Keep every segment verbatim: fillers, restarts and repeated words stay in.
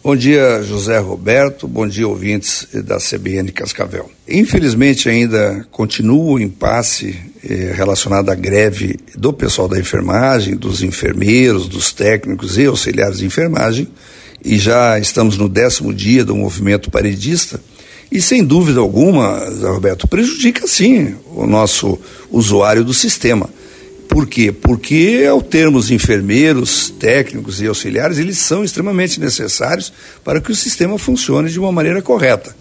Bom dia, José Roberto, bom dia, ouvintes da C B N Cascavel. Infelizmente ainda continua o impasse eh, relacionado à greve do pessoal da enfermagem, dos enfermeiros, dos técnicos e auxiliares de enfermagem, e já estamos no décimo dia do movimento paredista, e sem dúvida alguma, José Roberto, prejudica sim o nosso usuário do sistema. Por quê? Porque, ao termos enfermeiros, técnicos e auxiliares, eles são extremamente necessários para que o sistema funcione de uma maneira correta.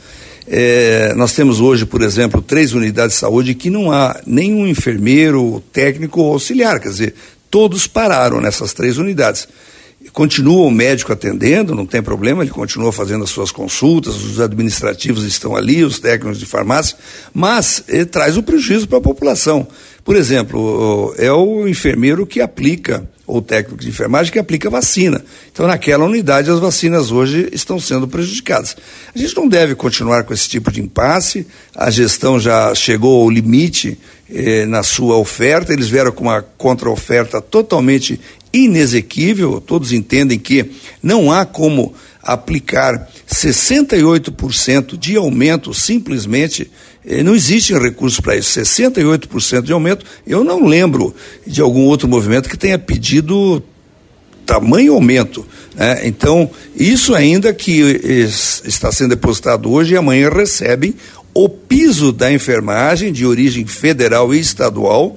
É, nós temos hoje, por exemplo, três unidades de saúde que não há nenhum enfermeiro, técnico ou auxiliar, quer dizer, todos pararam nessas três unidades. Continua o médico atendendo, não tem problema, ele continua fazendo as suas consultas, os administrativos estão ali, os técnicos de farmácia, mas ele traz o prejuízo para a população. Por exemplo, é o enfermeiro que aplica, ou o técnico de enfermagem que aplica a vacina. Então, naquela unidade, as vacinas hoje estão sendo prejudicadas. A gente não deve continuar com esse tipo de impasse, a gestão já chegou ao limite eh, na sua oferta, eles vieram com uma contra-oferta totalmente inexequível, todos entendem que não há como aplicar sessenta e oito por cento de aumento simplesmente, eh, não existe recurso para isso, sessenta e oito por cento de aumento, eu não lembro de algum outro movimento que tenha pedido tamanho aumento, né? Então, isso ainda que eh, está sendo depositado hoje e amanhã recebem o piso da enfermagem de origem federal e estadual,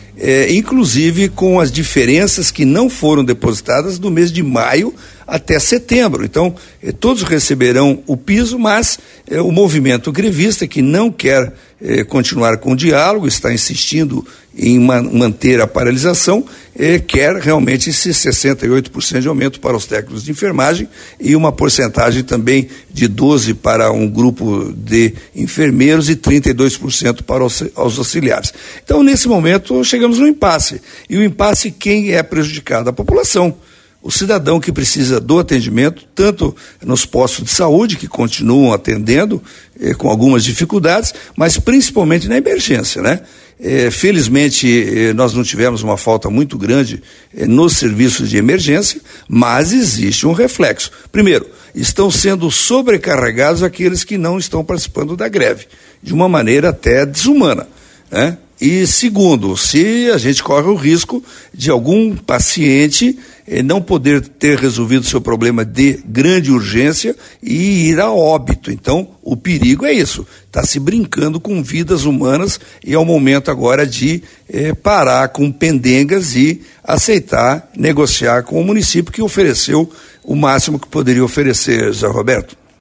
É, inclusive com as diferenças que não foram depositadas do mês de maio até setembro. Então, eh, todos receberão o piso, mas eh, o movimento grevista, que não quer eh, continuar com o diálogo, está insistindo em man- manter a paralisação, eh, quer realmente esses sessenta e oito por cento de aumento para os técnicos de enfermagem e uma porcentagem também de doze por cento para um grupo de enfermeiros e trinta e dois por cento para os, os auxiliares. Então, nesse momento, chegamos no impasse. E o impasse, quem é prejudicado? A população. O cidadão que precisa do atendimento, tanto nos postos de saúde, que continuam atendendo eh, com algumas dificuldades, mas principalmente na emergência, né? Eh, felizmente, eh, nós não tivemos uma falta muito grande eh, nos serviços de emergência, mas existe um reflexo. Primeiro, estão sendo sobrecarregados aqueles que não estão participando da greve, de uma maneira até desumana, né? E segundo, se a gente corre o risco de algum paciente eh, não poder ter resolvido seu problema de grande urgência e ir a óbito. Então, o perigo é isso, está se brincando com vidas humanas e é o momento agora de eh, parar com pendengas e aceitar negociar com o município que ofereceu o máximo que poderia oferecer, Zé Roberto.